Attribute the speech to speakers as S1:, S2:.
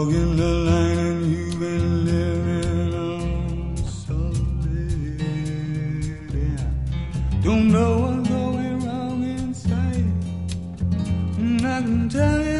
S1: walking the line and you've been living on solid. Yeah. Don't know what's going wrong inside, and I can tell you